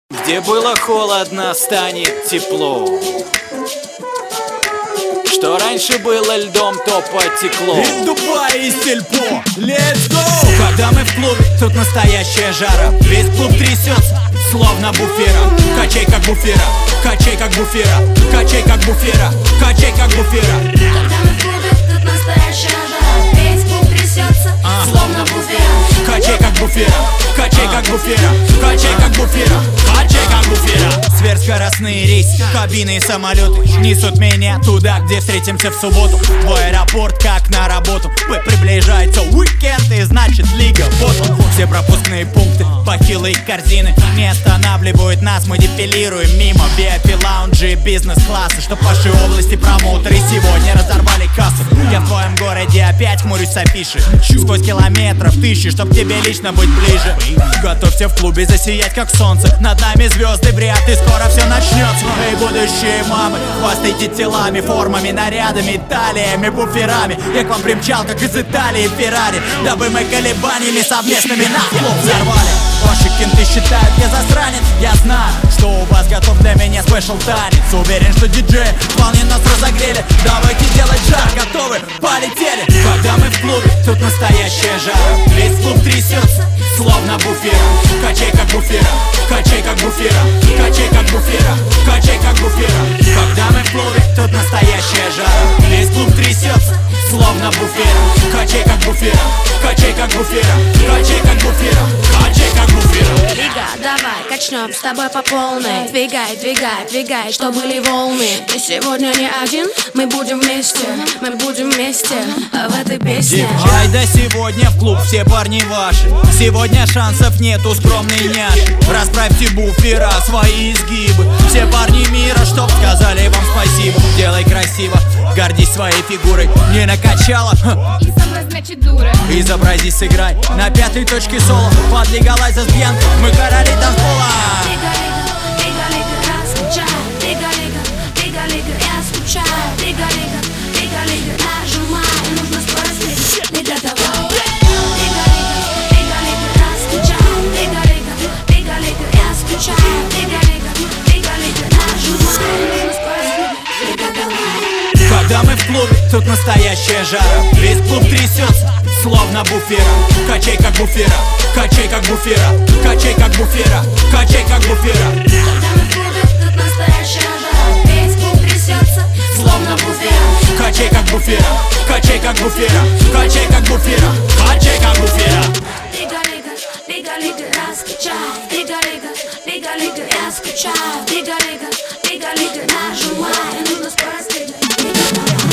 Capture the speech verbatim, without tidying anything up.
Где было холодно, станет тепло. Что раньше было льдом, то потекло. Из Дубая, из Сельпо, let's go! Когда мы в клубе, тут настоящая жара. Весь клуб трясется, словно буфера. Качай как буфера, качай как буфера, качай как буфера, качай как буфера. Когда мы в клубе, тут настоящая жара. Весь клуб трясется, А. словно буфера. Качай как буфера, качай как буфера, качай как буфера, качай как буфера. Сверхскоростные рейсы, кабины и самолеты несут меня туда, где встретимся в субботу. В аэропорт, как на работу. Вы приближается уикенд, и значит лига, вот он. Все пропускные пункты, бахилы и корзины не останавливают нас, мы дефилируем мимо. ви ай пи-лаунжи и бизнес-классы, чтоб ваши области промоутеры сегодня разорвали кассу. Я в твоем городе опять хмурюсь с афиши. Сквозь километров тысячи, чтоб тебе лично быть ближе. Готовься в клубе засиять как солнце. Над нами звезды брят, и скоро все начнется. Эй, будущие мамы, хвастайте телами, формами, нарядами, талиями, буферами. Я к вам примчал, как из Италии Феррари, дабы мы колебаниями совместными нас клуб взорвали. Ваши кенты считают, я засранец. Я знаю, что у вас готов для меня спешл танец. Уверен, что диджеи вполне нас разогрели. Давайте делать жар, готовы, полетели. Когда мы в клубе, тут настоящая жара. Весь клуб трясется, словно буфера. Качай как буфера, качай как буфера, качай как буфера, качай как буфера. Когда мы в клубе, тут настоящая жара. Весь клуб трясется, словно буфера. Качай как буфера, качай как буфера, качай как буфера, качай как буфера. Лига, давай, качнем с тобой по полной. Двигай, двигай, двигай, что были волны. Ты сегодня не один, мы будем вместе. Мы будем вместе в этой песне. Ай да сегодня в клуб все парни ваши. Сегодня шансов нету, скромный няши. Расправьте буфера, свои изгибы. Все парни мира, чтоб сказали вам спасибо. Делай красиво, гордись своей фигурой. Не накачала? Ха. Изобразь, значит, дура. Изобрази, сыграй на пятой точке соло. Подлегалай за сбьянку, мы короли танцпола. Лига, лига, лига, лига, я скучаю. Лига, лига, лига, лига, я скучаю. Лига, лига, лига, лига, нажимай, нужно скорость. Лига, давай. Лига, лига, лига, лига, я скучаю. Лига, лига, лига, лига, я скучаю. Лига, лига, лига, лига, нажимай, нужно скорость. Лига, давай. Когда мы в клубе, тут настоящая жара. Весь клуб трясется, словно буфера. Качай как буфера, качай как буфера, качай как буфера, качай как буфера. Когда мы в клубе, тут настоящая жара. Весь клуб трясется, словно буфера. Качай как буфера, качай как буфера, качай как буфера, качай как буфера. Лига, лига, лига, лига, я скучаю. Лига, лига, лига, лига, я скучаю. Лига, лига, лига, лига, нажимай, нужно скорость. Лига, лига,